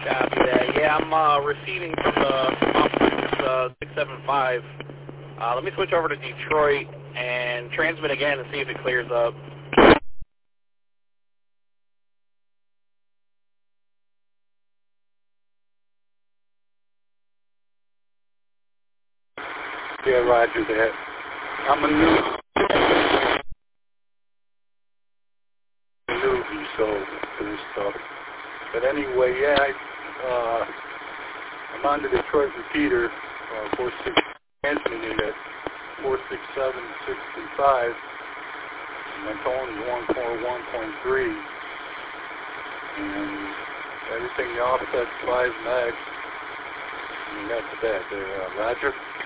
Copy that. Yeah, I'm receiving from the 675. Let me switch over to Detroit and transmit again and see if it clears up. Yeah, roger that. I'm a newbie, so for this stuff. But anyway, yeah, I'm on the Detroit repeater, 46, transmitting it at 467.65. My tone is 141.3, and everything the offset's 5 megs. And that's that there, Roger.